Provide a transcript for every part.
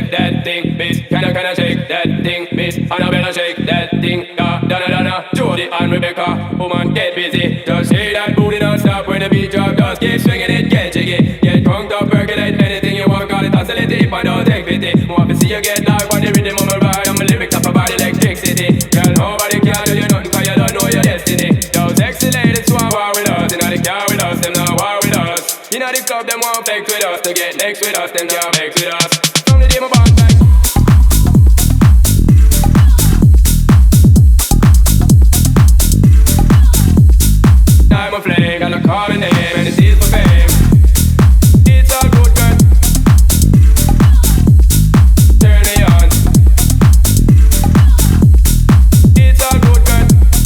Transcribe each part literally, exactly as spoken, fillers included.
shake that thing, miss. Can I, can I shake that thing, miss? Annabella shake that thing, da, da, da, da, da. Jody and Rebecca, woman get busy. Just shake that booty non-stop when the beat drop. Just keep swinging it, get jiggy. Get drunk up, percolate anything you want. Call it oscillate if I don't take pity. Want to see you get live on the rhythm of my ride. I'm a lyric top about electricity. Girl, nobody can do you nothing cause you don't know your destiny. Those sexy ladies want war with us. You know they car with us, them not war with us. You know the club, them want flex with us. To get next with us, them can't vex with us. From the day my boss back. I'm a flame, and I call a name, and it is for fame. It's all good, girl. Turn me on. It's all good, girl.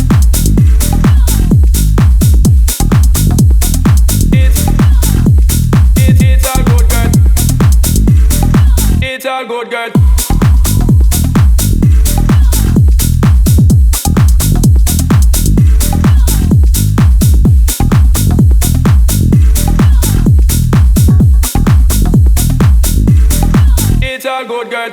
It's, it's, it's all good, girl. It's all good, girl. It's all good, girl.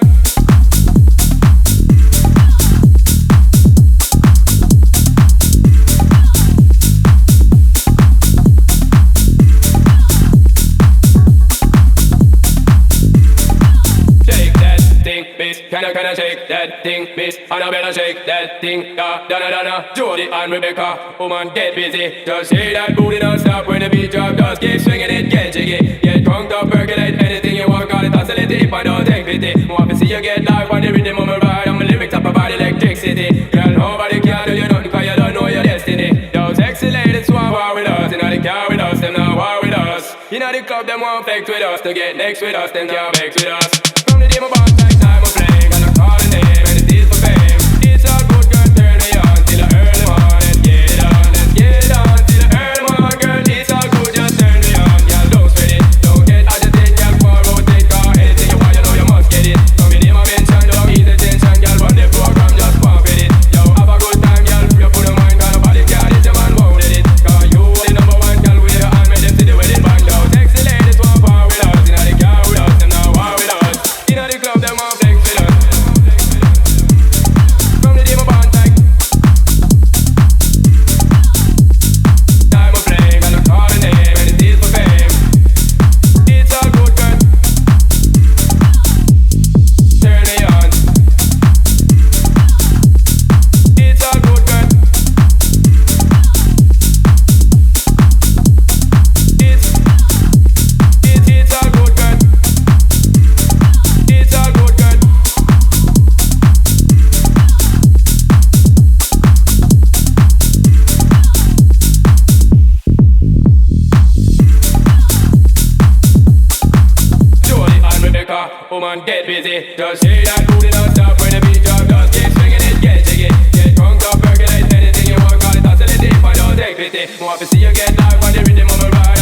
Shake that thing, miss. Can I, can I shake that thing, miss? Annabella shake that thing, da, da, da, da, da. Jody and Rebecca, woman get busy. Just shake that booty non-stop when the beat drop. Just keep swinging it, get jiggy. Get drunk up, percolate anything you want. Call it oscillate if I don't take pity. Want to see you get live on the rhythm of my ride. I'm a lyric top about electricity. Girl, nobody can do you nothing cause you don't know your destiny. Those sexy ladies want war with us. You know they car with us, them not war with us. You know the club, them want flex with us. To get next with us, them can't vex with us. From the day my boss back, time of playing, and I call a name, and it is for fame. It's all good, girl, turn me on till the early morning. Let's get it on, let's get it on till the early morning, girl. It's all good, just turn me on, girl. Don't sweat it, don't get agitated, girl. For rotate, cause anything you want, you know you must get it. Come in, my mention, don't ease the tension, girl. Run the program, just pump it. Yo, have a good time, girl. You put a mind, cause nobody can it, your man won't let it. Cause you the number one, girl, with your hand, make them see the way they bang down. Sexy ladies want power with us, you know they car with us, them not war with us. You know the club, them want flex with us. From the day my bond like time of playing, and I call a name, and it is for fame. It's all good, girl. Turn me on. It's all good, girl. It's, it's, it's all good, girl. It's all good, girl. Jody and Rebecca, woman get busy. Just shake that booty non-stop when the beat drop. Just keep swinging it, get jiggy. Get drunk up, percolate anything you want. Call it oscillate if I don't take pity. Want to see you get live on the rhythm of my ride.